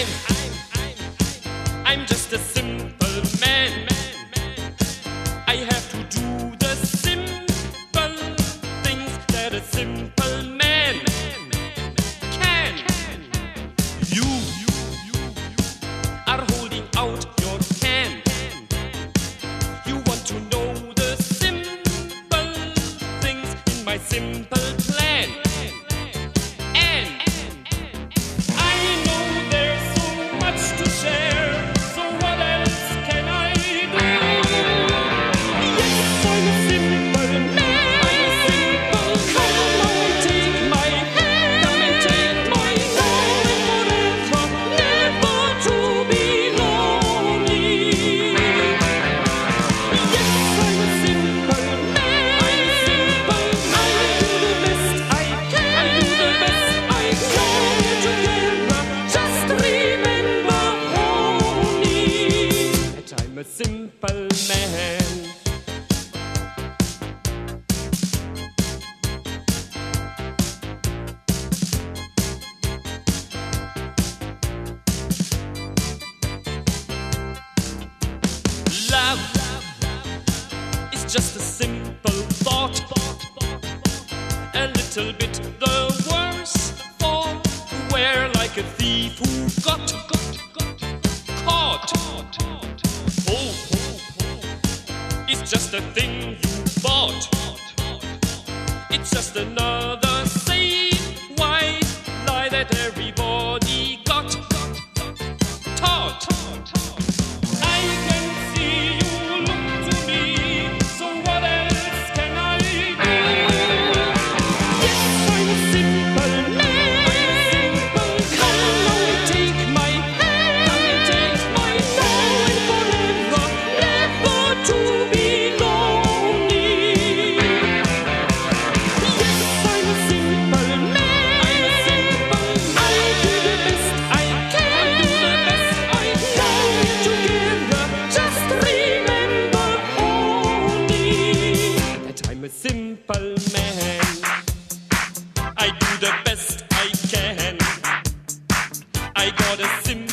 I'm just a simple man. I have to do the simple things that a simple man can. You are holding out your hand. You want to know the simple things in my simple plan. And I know there's so much to share. So what else can I do? Yes, I'm a simple man. I'm a simple man. Come and take my hand. Come and take my hand. Forever, never to be lonely. Yes, I'm a simple man. I'm simple. I do the best I can. I do the best I can. Together, just remember only that I'm a simple man. Love is just a simple thought, a little bit the worse for wear, like a thief who got caught. Oh, it's just a thing you bought. It's just another same white lie that everybody got taught. I can see you look to me, so what else can I do? Yes, I'm a simple man. I'm simple. Come and take my hand. Come and take my hand. Forever, never to be lonely. Yes, I'm a simple man. I'm simple. I do the best I can. I do the best I can. Together, just remember only that I'm a simple man. I do the best I can. I got a simple